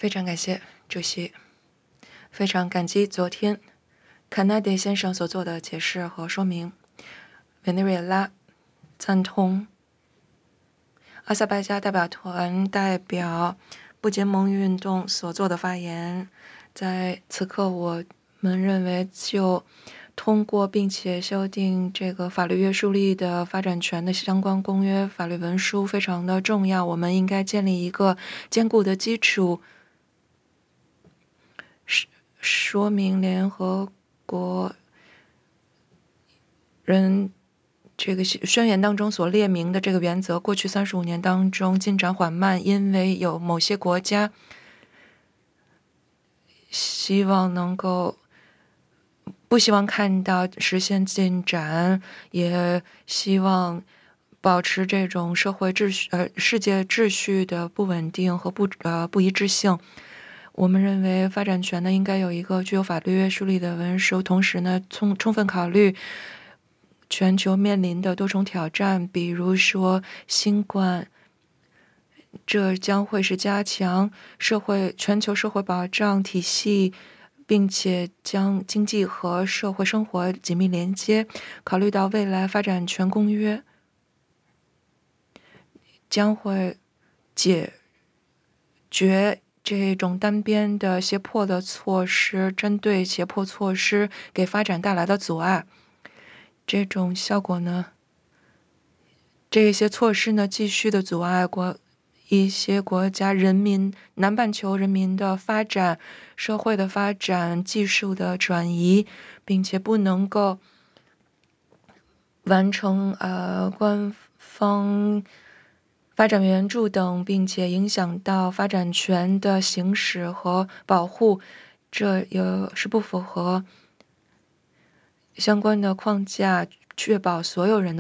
非常感谢主席，非常感激昨天坎纳迪先生所做的解释和说明。委内瑞拉赞同阿塞拜疆代表团代表不结盟运动所做的发言。在此刻，我们认为就通过并且修订这个法律约束力的发展权的相关公约法律文书非常的重要，我们应该建立一个坚固的基础，说明联合国人这个宣言当中所列明的这个原则，过去35年当中进展缓慢，因为有某些国家不希望看到实现进展，也希望保持这种世界秩序的不稳定和不一致性。我们认为发展权呢应该有一个具有法律约束力的文书，同时呢充分考虑全球面临的多种挑战，比如说新冠，这将会是加强全球社会保障体系，并且将经济和社会生活紧密连接。考虑到未来发展权公约将会解决这种单边的胁迫的措施，针对胁迫措施给发展带来的阻碍，这种效果呢，这些措施呢继续的阻碍一些国家南半球人民的发展、社会的发展、技术的转移，并且不能够完成官方发展援助等，并且影响到发展权的行使和保护，这也是不符合相关的框架，确保所有人